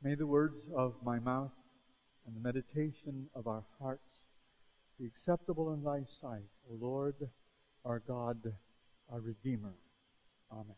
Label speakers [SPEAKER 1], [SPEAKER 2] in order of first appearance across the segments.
[SPEAKER 1] May the words of my mouth and the meditation of our hearts be acceptable in thy sight, O Lord, our God, our Redeemer. Amen.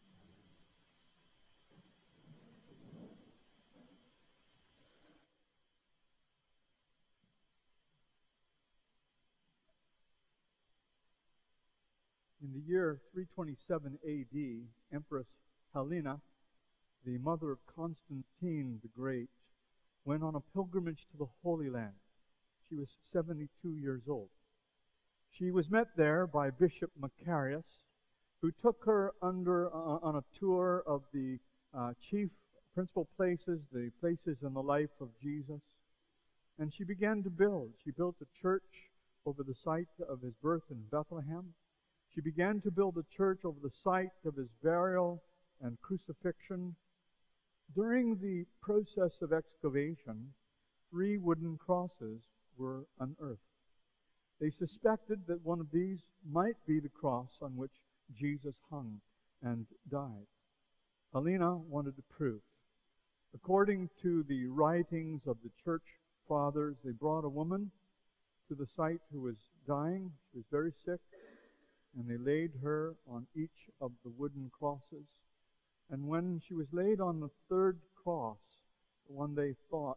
[SPEAKER 1] In the year 327 A.D., Empress Helena, the mother of Constantine the Great, went on a pilgrimage to the Holy Land. She was 72 years old. She was met there by Bishop Macarius, who took her on a tour of the chief principal places, the places in the life of Jesus. And she began to build. She built a church over the site of his birth in Bethlehem. She began to build a church over the site of his burial and crucifixion. During the process of excavation, 3 wooden crosses were unearthed. They suspected that one of these might be the cross on which Jesus hung and died. Helena wanted the proof. According to the writings of the church fathers, they brought a woman to the site who was dying. She was very sick, and they laid her on each of the wooden crosses. And when she was laid on the 3rd cross, the one they thought,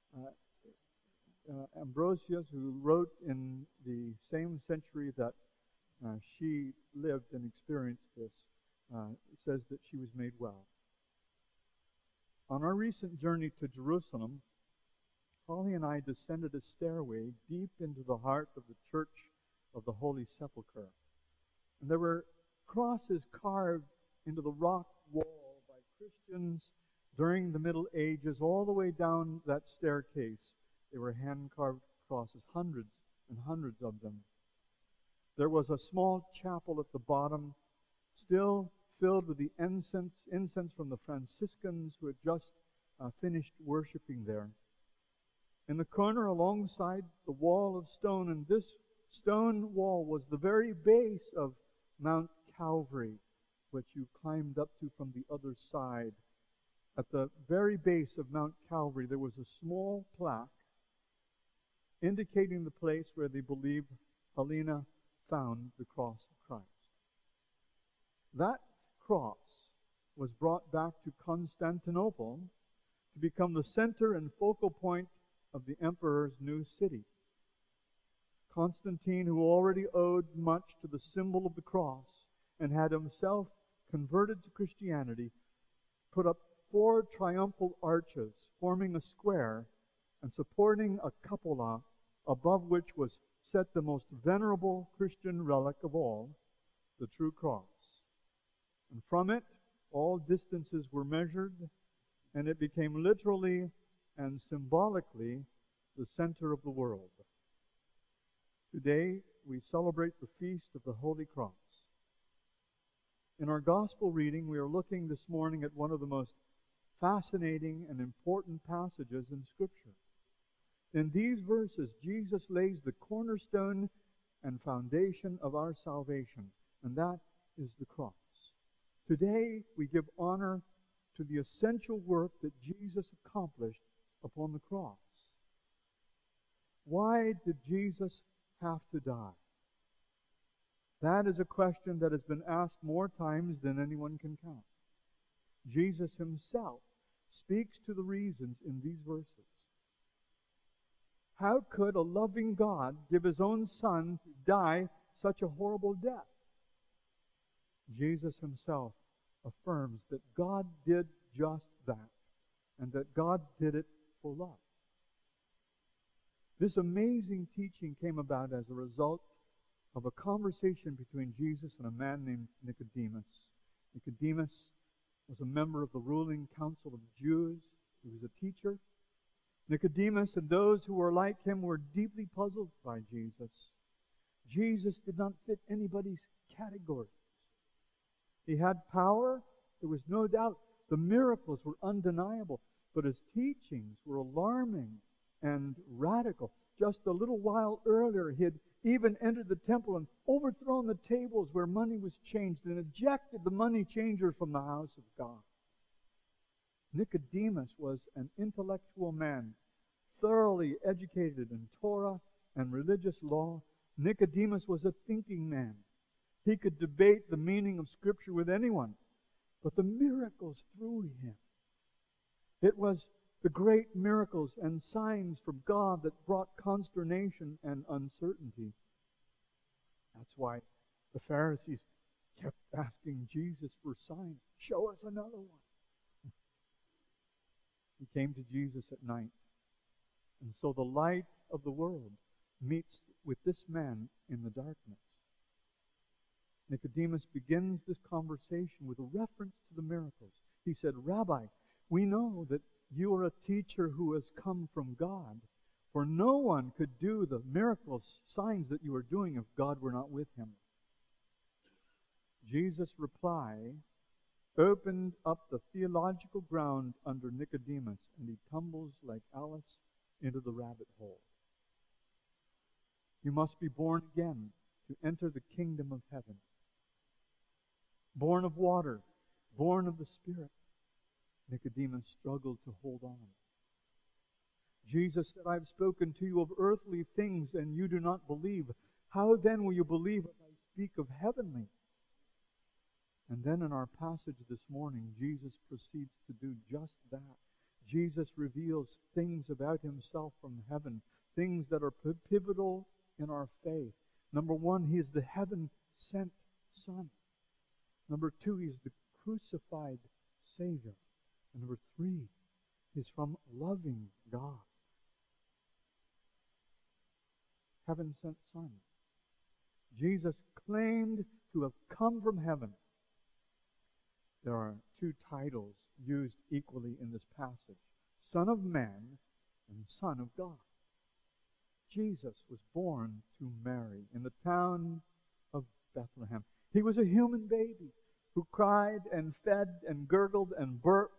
[SPEAKER 1] Ambrosius, who wrote in the same century that she lived and experienced this, says that she was made well. On our recent journey to Jerusalem, Holly and I descended a stairway deep into the heart of the Church of the Holy Sepulchre. And there were crosses carved into the rock wall by Christians during the Middle Ages, all the way down that staircase. They were hand-carved crosses, hundreds and hundreds of them. There was a small chapel at the bottom, still filled with the incense from the Franciscans who had just finished worshiping there. In the corner alongside the wall of stone, and this stone wall was the very base of Mount Calvary, which you climbed up to from the other side. At the very base of Mount Calvary, there was a small plaque indicating the place where they believed Helena found the cross of Christ. That cross was brought back to Constantinople to become the center and focal point of the emperor's new city. Constantine, who already owed much to the symbol of the cross and had himself converted to Christianity, put up 4 triumphal arches forming a square and supporting a cupola above which was set the most venerable Christian relic of all, the true cross. And from it, all distances were measured, and it became literally and symbolically the center of the world. Today, we celebrate the Feast of the Holy Cross. In our Gospel reading, we are looking this morning at one of the most fascinating and important passages in Scripture. In these verses, Jesus lays the cornerstone and foundation of our salvation, and that is the cross. Today, we give honor to the essential work that Jesus accomplished upon the cross. Why did Jesus have to die? That is a question that has been asked more times than anyone can count. Jesus himself speaks to the reasons in these verses. How could a loving God give his own Son to die such a horrible death? Jesus himself affirms that God did just that, and that God did it for love. This amazing teaching came about as a result of a conversation between Jesus and a man named Nicodemus. Nicodemus was a member of the ruling council of the Jews. He was a teacher. Nicodemus and those who were like him were deeply puzzled by Jesus. Jesus did not fit anybody's categories. He had power, there was no doubt. The miracles were undeniable, but his teachings were alarming and radical. Just a little while earlier, he had even entered the temple and overthrown the tables where money was changed and ejected the money changers from the house of God. Nicodemus was an intellectual man, thoroughly educated in Torah and religious law. Nicodemus was a thinking man. He could debate the meaning of Scripture with anyone, but the miracles through him. It was the great miracles and signs from God that brought consternation and uncertainty. That's why the Pharisees kept asking Jesus for signs. Show us another one. He came to Jesus at night. And so the light of the world meets with this man in the darkness. Nicodemus begins this conversation with a reference to the miracles. He said, Rabbi, we know that you are a teacher who has come from God, for no one could do the miracles, signs that you are doing if God were not with him. Jesus' reply opened up the theological ground under Nicodemus, and he tumbles like Alice into the rabbit hole. You must be born again to enter the kingdom of heaven. Born of water, born of the Spirit. Nicodemus struggled to hold on. Jesus said, I have spoken to you of earthly things, and you do not believe. How then will you believe if I speak of heavenly? And then in our passage this morning, Jesus proceeds to do just that. Jesus reveals things about himself from heaven, things that are pivotal in our faith. Number one, he is the heaven-sent Son. Number two, he is the crucified Savior. And number three, he is from loving God. Heaven-sent Son. Jesus claimed to have come from heaven. There are two titles used equally in this passage. Son of Man and Son of God. Jesus was born to Mary in the town of Bethlehem. He was a human baby who cried and fed and gurgled and burped.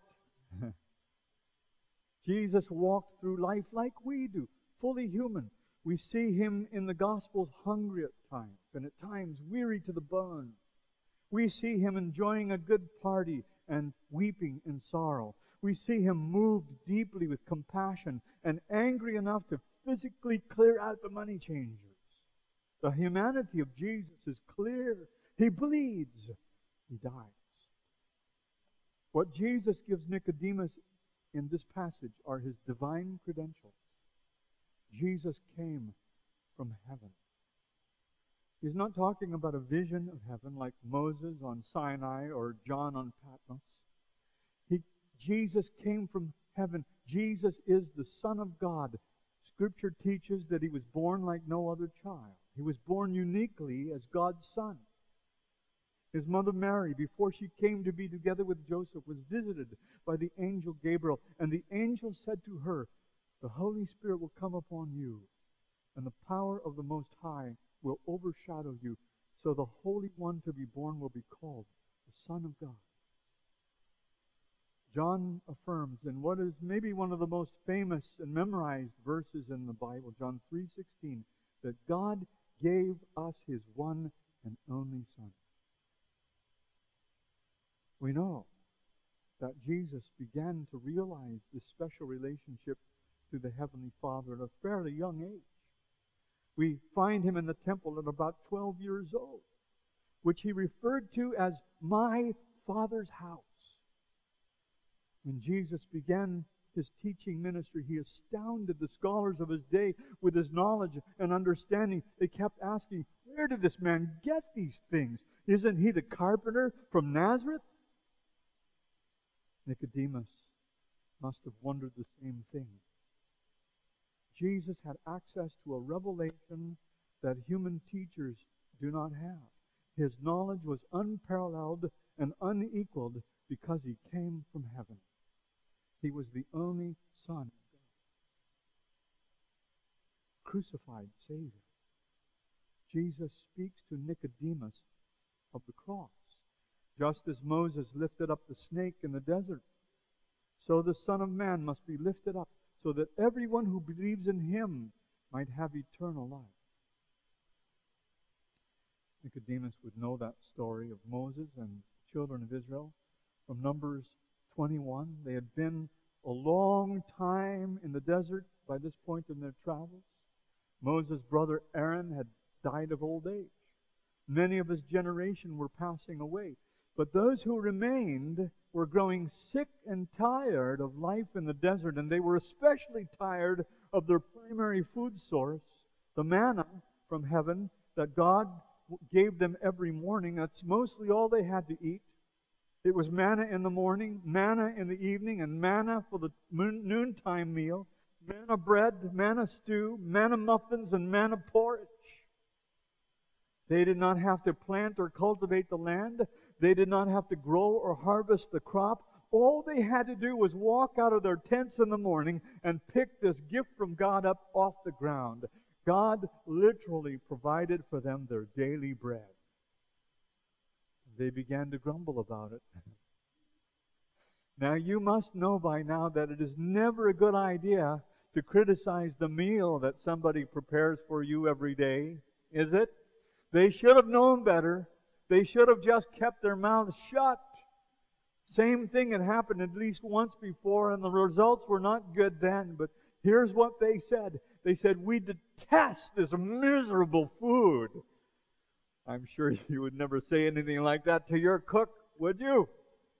[SPEAKER 1] Jesus walked through life like we do, fully human. We see him in the Gospels hungry at times, and at times weary to the bone. We see him enjoying a good party and weeping in sorrow. We see him moved deeply with compassion and angry enough to physically clear out the money changers. The humanity of Jesus is clear. He bleeds. He dies. What Jesus gives Nicodemus in this passage are his divine credentials. Jesus came from heaven. He's not talking about a vision of heaven like Moses on Sinai or John on Patmos. Jesus came from heaven. Jesus is the Son of God. Scripture teaches that he was born like no other child. He was born uniquely as God's Son. His mother Mary, before she came to be together with Joseph, was visited by the angel Gabriel. And the angel said to her, the Holy Spirit will come upon you, and the power of the Most High will overshadow you. So the Holy One to be born will be called the Son of God. John affirms in what is maybe one of the most famous and memorized verses in the Bible, John 3:16, that God gave us his one and only Son. We know that Jesus began to realize this special relationship to the Heavenly Father at a fairly young age. We find him in the temple at about 12 years old, which he referred to as my Father's house. When Jesus began his teaching ministry, he astounded the scholars of his day with his knowledge and understanding. They kept asking, where did this man get these things? Isn't he the carpenter from Nazareth? Nicodemus must have wondered the same thing. Jesus had access to a revelation that human teachers do not have. His knowledge was unparalleled and unequaled because he came from heaven. He was the only Son of God. Crucified Savior. Jesus speaks to Nicodemus of the cross. Just as Moses lifted up the snake in the desert, so the Son of Man must be lifted up, so that everyone who believes in him might have eternal life. Nicodemus would know that story of Moses and the children of Israel from Numbers 21. They had been a long time in the desert by this point in their travels. Moses' brother Aaron had died of old age. Many of his generation were passing away. But those who remained were growing sick and tired of life in the desert, and they were especially tired of their primary food source, the manna from heaven that God gave them every morning. That's mostly all they had to eat. It was manna in the morning, manna in the evening, and manna for the noontime meal, manna bread, manna stew, manna muffins, and manna porridge. They did not have to plant or cultivate the land. They did not have to grow or harvest the crop. All they had to do was walk out of their tents in the morning and pick this gift from God up off the ground. God literally provided for them their daily bread. They began to grumble about it. Now, you must know by now that it is never a good idea to criticize the meal that somebody prepares for you every day, is it? They should have known better. They should have just kept their mouths shut. Same thing had happened at least once before, and the results were not good then. But here's what they said. They said, "We detest this miserable food." I'm sure you would never say anything like that to your cook, would you?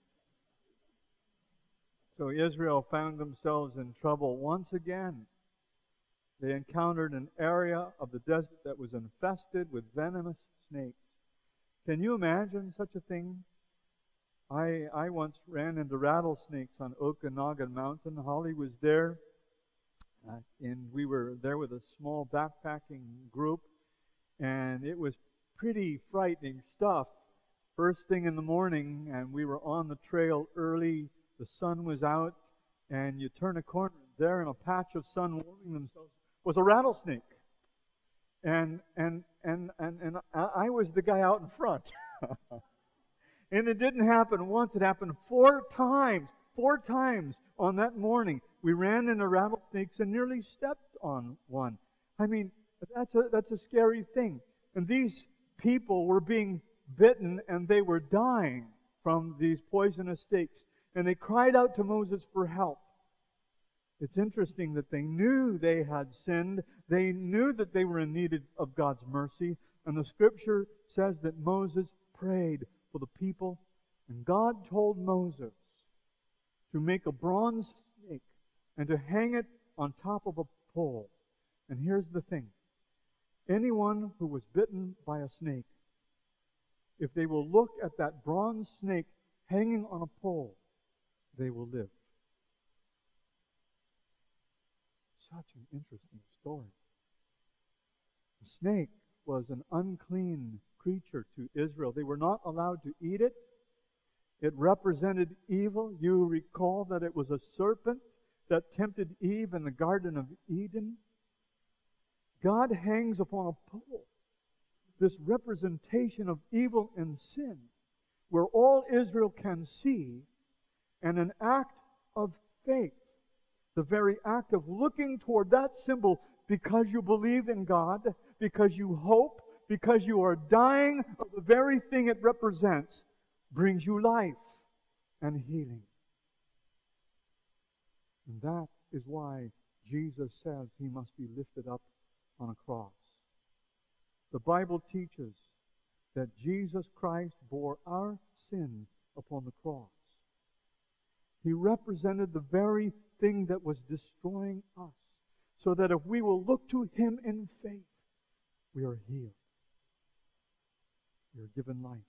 [SPEAKER 1] So Israel found themselves in trouble once again. They encountered an area of the desert that was infested with venomous snakes. Can you imagine such a thing? I once ran into rattlesnakes on Okanagan Mountain. Holly was there, and we were there with a small backpacking group, and it was pretty frightening stuff. First thing in the morning, and we were on the trail early. The sun was out, and you turn a corner. There in a patch of sun warming themselves was a rattlesnake. And I was the guy out in front. And it didn't happen once, it happened 4 times. 4 times on that morning. We ran into rattlesnakes and nearly stepped on one. I mean, that's a scary thing. And these people were being bitten and they were dying from these poisonous snakes. And they cried out to Moses for help. It's interesting that they knew they had sinned. They knew that they were in need of God's mercy. And the scripture says that Moses prayed for the people. And God told Moses to make a bronze snake and to hang it on top of a pole. And here's the thing. Anyone who was bitten by a snake, if they will look at that bronze snake hanging on a pole, they will live. Such an interesting story. The snake was an unclean creature to Israel. They were not allowed to eat it. It represented evil. You recall that it was a serpent that tempted Eve in the Garden of Eden. God hangs upon a pole this representation of evil and sin, where all Israel can see, and an act of faith, the very act of looking toward that symbol because you believe in God, because you hope, because you are dying of the very thing it represents, brings you life and healing. And that is why Jesus says he must be lifted up on a cross. The Bible teaches that Jesus Christ bore our sin upon the cross. He represented the very thing that was destroying us, so that if we will look to him in faith, we are healed. We are given life.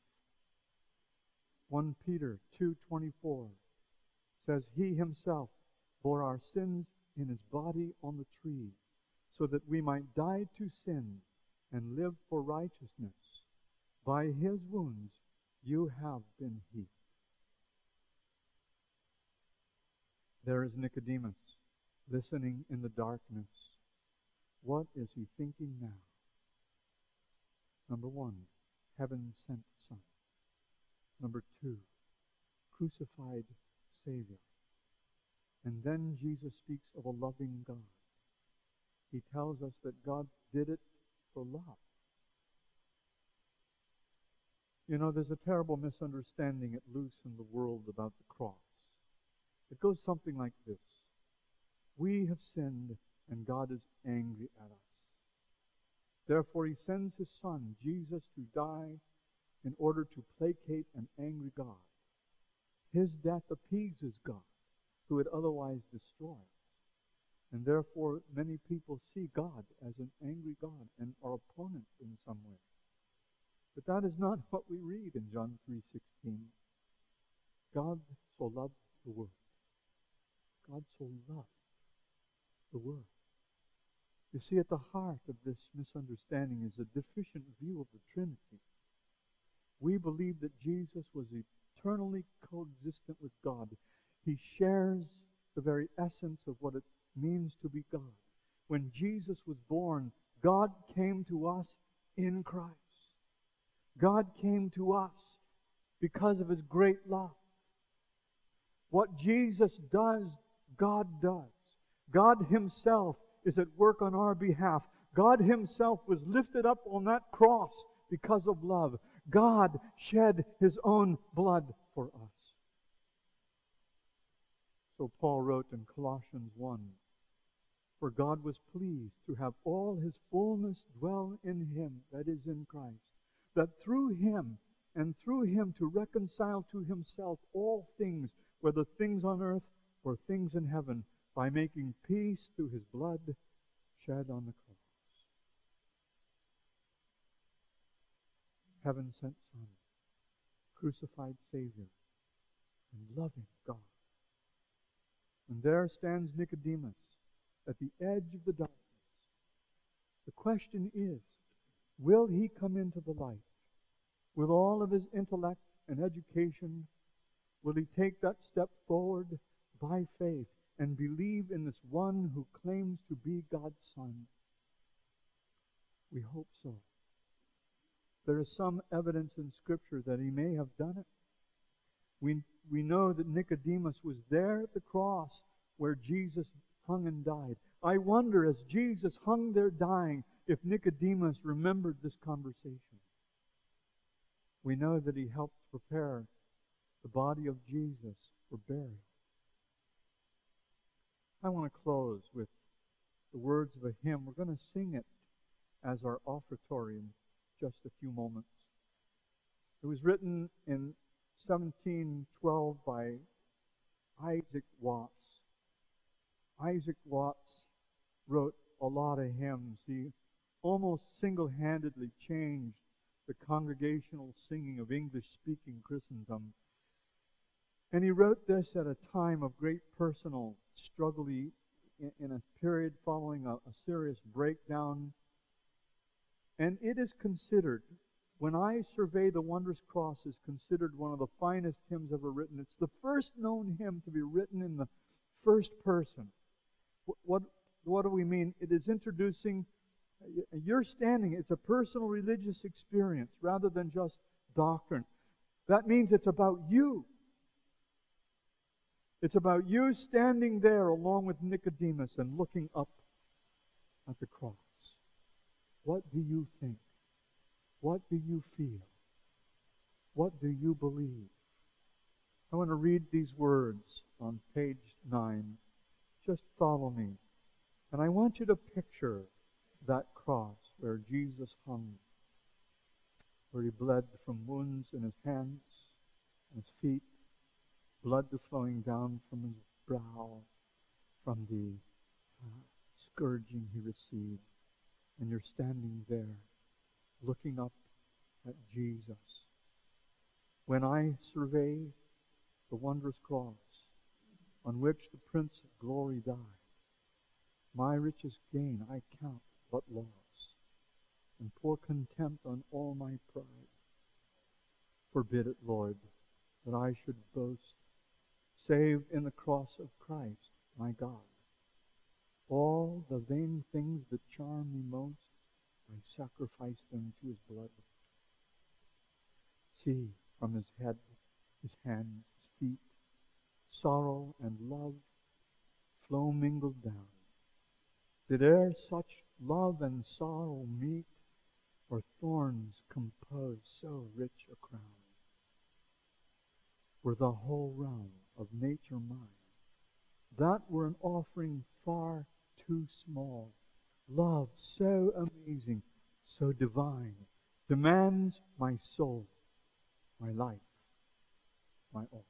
[SPEAKER 1] 1 Peter 2:24 says, "He himself bore our sins in his body on the tree, so that we might die to sin and live for righteousness. By his wounds you have been healed." There is Nicodemus, listening in the darkness. What is he thinking now? Number 1, heaven sent Son. Number 2, crucified Savior. And then Jesus speaks of a loving God. He tells us that God did it for love. You know, there's a terrible misunderstanding at loose in the world about the cross. It goes something like this. We have sinned, and God is angry at us. Therefore, He sends His Son, Jesus, to die in order to placate an angry God. His death appeases God, who would otherwise destroy us. And therefore, many people see God as an angry God and our opponent in some way. But that is not what we read in John 3:16. God so loved the world. God so loved the world. You see, at the heart of this misunderstanding is a deficient view of the Trinity. We believe that Jesus was eternally coexistent with God. He shares the very essence of what it means to be God. When Jesus was born, God came to us in Christ. God came to us because of His great love. What Jesus does, God does. God Himself is at work on our behalf. God Himself was lifted up on that cross because of love. God shed His own blood for us. So Paul wrote in Colossians 1, "For God was pleased to have all His fullness dwell in Him, that is, in Christ, that through Him and through Him to reconcile to Himself all things, whether things on earth or things in heaven, by making peace through His blood shed on the cross." Heaven-sent Son, crucified Savior, and loving God. And there stands Nicodemus at the edge of the darkness. The question is, will he come into the light? With all of his intellect and education, will he take that step forward by faith and believe in this one who claims to be God's Son? We hope so. There is some evidence in Scripture that he may have done it. We know that Nicodemus was there at the cross where Jesus hung and died. I wonder, as Jesus hung there dying, if Nicodemus remembered this conversation. We know that he helped prepare the body of Jesus for burial. I want to close with the words of a hymn. We're going to sing it as our offertory in just a few moments. It was written in 1712 by Isaac Watts. Isaac Watts wrote a lot of hymns. He almost single-handedly changed the congregational singing of English-speaking Christendom. And he wrote this at a time of great personal struggle in a period following a serious breakdown. And it is considered, when I survey the wondrous cross, is considered one of the finest hymns ever written. It's the first known hymn to be written in the first person. What do we mean? It is introducing, you're standing, it's a personal religious experience rather than just doctrine. That means it's about you. It's about you standing there along with Nicodemus and looking up at the cross. What do you think? What do you feel? What do you believe? I want to read these words on page 9. Just follow me. And I want you to picture that cross where Jesus hung, where He bled from wounds in His hands and His feet, blood flowing down from His brow, from the scourging He received. And you're standing there, looking up at Jesus. When I survey the wondrous cross on which the Prince of Glory died, my richest gain I count but loss, and pour contempt on all my pride. Forbid it, Lord, that I should boast, save in the cross of Christ, my God. All the vain things that charm me most, I sacrifice them to His blood. See, from His head, His hands, His feet, sorrow and love flow mingled down. Did e'er such love and sorrow meet, or thorns compose so rich a crown? Were the whole realm of nature mine, that were an offering far too small. Love so amazing, so divine, demands my soul, my life, my all.